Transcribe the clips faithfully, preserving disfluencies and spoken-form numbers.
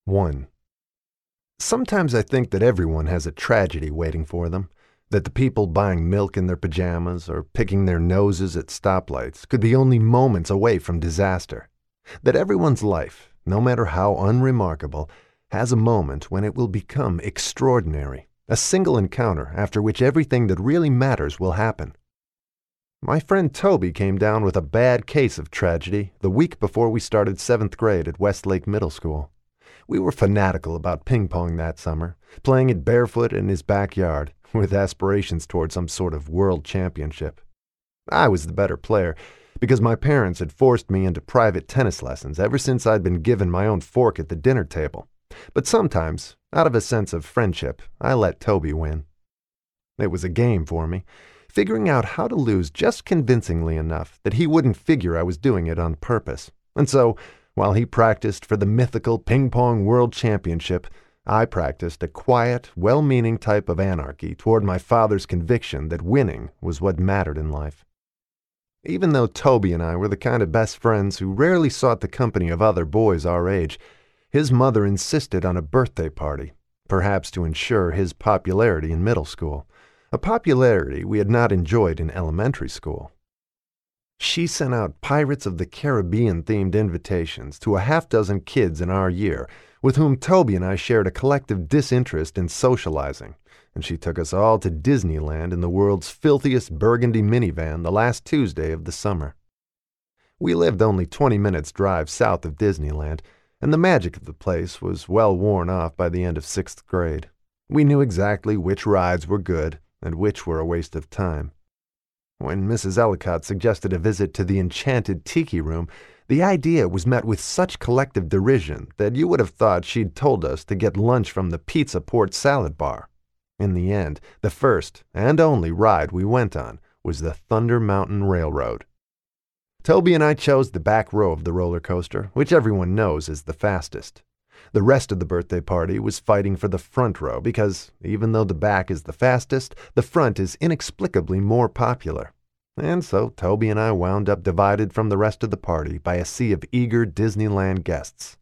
one. Sometimes I think that everyone has a tragedy waiting for them, that the people buying milk in their pajamas or picking their noses at stoplights could be only moments away from disaster, that everyone's life, no matter how unremarkable, has a moment when it will become extraordinary, a single encounter after which everything that really matters will happen. My friend Toby came down with a bad case of tragedy the week before we started seventh grade at Westlake Middle School. We were fanatical about ping pong that summer, playing it barefoot in his backyard, with aspirations toward some sort of world championship. I was the better player, because my parents had forced me into private tennis lessons ever since I'd been given my own fork at the dinner table. But sometimes, out of a sense of friendship, I let Toby win. It was a game for me, figuring out how to lose just convincingly enough that he wouldn't figure I was doing it on purpose. And so, while he practiced for the mythical ping-pong world championship, I practiced a quiet, well-meaning type of anarchy toward my father's conviction that winning was what mattered in life. Even though Toby and I were the kind of best friends who rarely sought the company of other boys our age, his mother insisted on a birthday party, perhaps to ensure his popularity in middle school, a popularity we had not enjoyed in elementary school. She sent out Pirates of the Caribbean-themed invitations to a half-dozen kids in our year, with whom Toby and I shared a collective disinterest in socializing, and she took us all to Disneyland in the world's filthiest burgundy minivan the last Tuesday of the summer. We lived only twenty minutes' drive south of Disneyland, and the magic of the place was well worn off by the end of sixth grade. We knew exactly which rides were good and which were a waste of time. When Missus Ellicott suggested a visit to the enchanted tiki room, the idea was met with such collective derision that you would have thought she'd told us to get lunch from the Pizza Port Salad Bar. In the end, the first and only ride we went on was the Thunder Mountain Railroad. Toby and I chose the back row of the roller coaster, which everyone knows is the fastest. The rest of the birthday party was fighting for the front row because, even though the back is the fastest, the front is inexplicably more popular. And so Toby and I wound up divided from the rest of the party by a sea of eager Disneyland guests.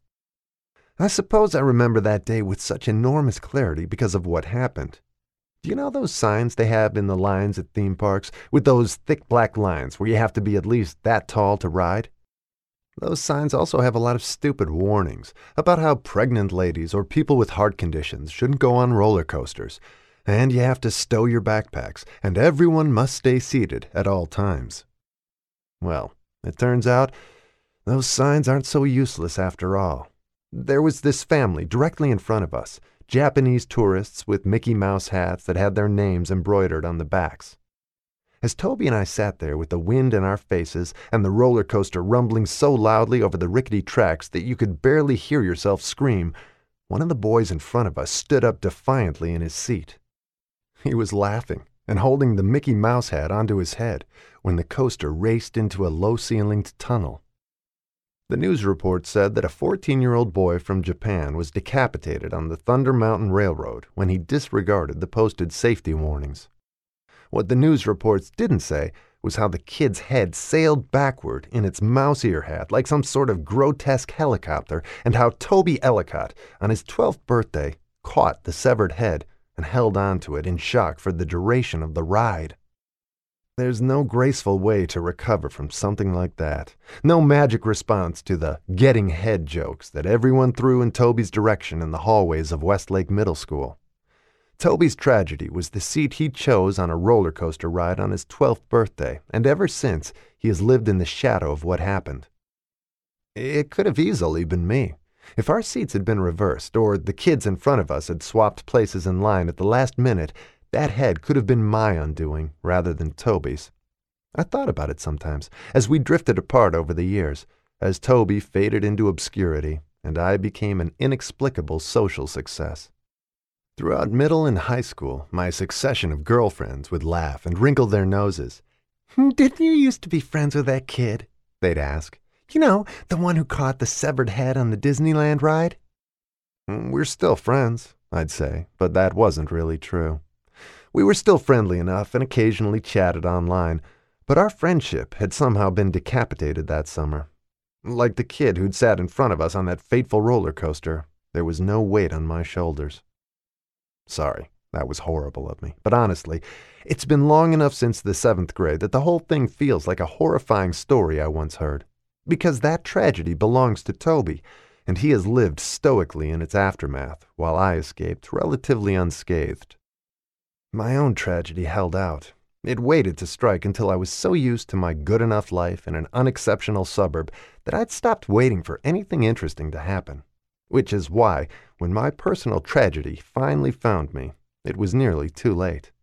I suppose I remember that day with such enormous clarity because of what happened. Do you know those signs they have in the lines at theme parks, with those thick black lines where you have to be at least that tall to ride? Those signs also have a lot of stupid warnings about how pregnant ladies or people with heart conditions shouldn't go on roller coasters, and you have to stow your backpacks, and everyone must stay seated at all times. Well, it turns out those signs aren't so useless after all. There was this family directly in front of us, Japanese tourists with Mickey Mouse hats that had their names embroidered on the backs. As Toby and I sat there with the wind in our faces and the roller coaster rumbling so loudly over the rickety tracks that you could barely hear yourself scream, one of the boys in front of us stood up defiantly in his seat. He was laughing and holding the Mickey Mouse hat onto his head when the coaster raced into a low-ceilinged tunnel. The news report said that a fourteen-year-old boy from Japan was decapitated on the Thunder Mountain Railroad when he disregarded the posted safety warnings. What the news reports didn't say was how the kid's head sailed backward in its mouse ear hat like some sort of grotesque helicopter, and how Toby Ellicott, on his twelfth birthday, caught the severed head and held on to it in shock for the duration of the ride. There's no graceful way to recover from something like that. No magic response to the getting head jokes that everyone threw in Toby's direction in the hallways of Westlake Middle School. Toby's tragedy was the seat he chose on a roller coaster ride on his twelfth birthday, and ever since he has lived in the shadow of what happened. It could have easily been me. If our seats had been reversed, or the kids in front of us had swapped places in line at the last minute, that head could have been my undoing rather than Toby's. I thought about it sometimes, as we drifted apart over the years, as Toby faded into obscurity, and I became an inexplicable social success. Throughout middle and high school, my succession of girlfriends would laugh and wrinkle their noses. "Didn't you used to be friends with that kid?" they'd ask. "You know, the one who caught the severed head on the Disneyland ride?" "We're still friends," I'd say, but that wasn't really true. We were still friendly enough and occasionally chatted online, but our friendship had somehow been decapitated that summer. Like the kid who'd sat in front of us on that fateful roller coaster, There was no weight on my shoulders. Sorry, that was horrible of me. But honestly, it's been long enough since the seventh grade that the whole thing feels like a horrifying story I once heard. Because that tragedy belongs to Toby, and he has lived stoically in its aftermath, while I escaped relatively unscathed. My own tragedy held out. It waited to strike until I was so used to my good-enough life in an unexceptional suburb that I'd stopped waiting for anything interesting to happen. Which is why, when my personal tragedy finally found me, it was nearly too late.